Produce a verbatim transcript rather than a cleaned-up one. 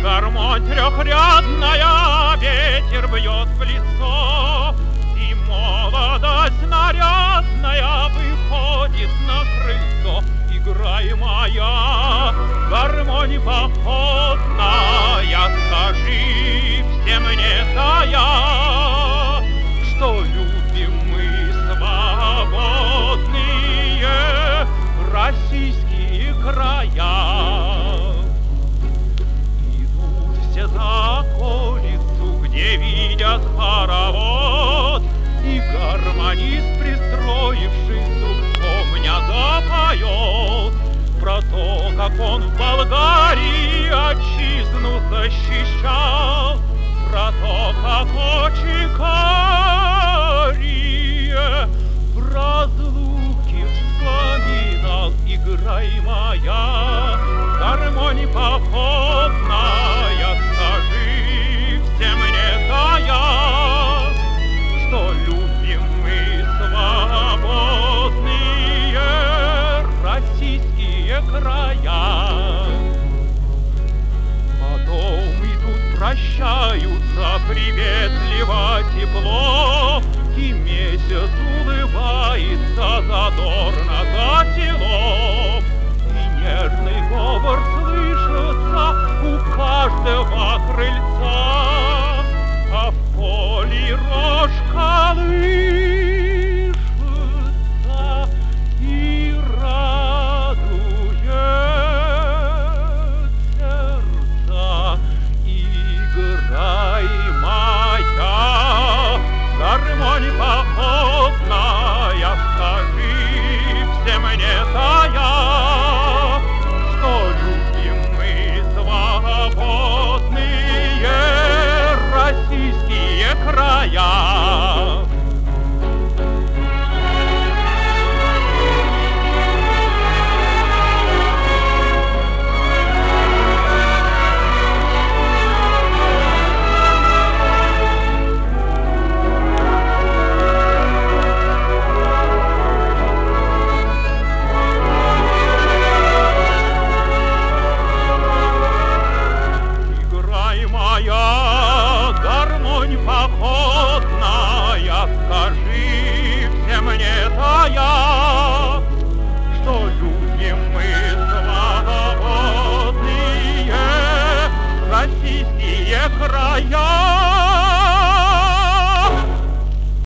Гармонь трехрядная, ветер бьет в лицо, и молодость нарядная выходит на крыльцо. Играй, моя гармонь походная, скажи все мне тая, что любим мы свободные российские края. Идут все за околицу, где видят хоровод, и гармонист, пристроившись, вдруг помня запоет про то, как он в Болгарии отчизну защищал, про то, как очи карие в разлуке вспоминал. Играй, моя гармонь походная, скажи все мне тая, что любим мы свободные российские края. Потом идут, прощаются приветливо, тепло, и месяц улыбается задорно за селом, и нежный говор слышится у каждого крыльца, а в поле рожь колышется и радует сердца. Играй, моя гармонь походная, скажи все мне тая, что любим мы свободные российские края. Гармонь походная, скажи все мне тая, что любим мы свободные российские края.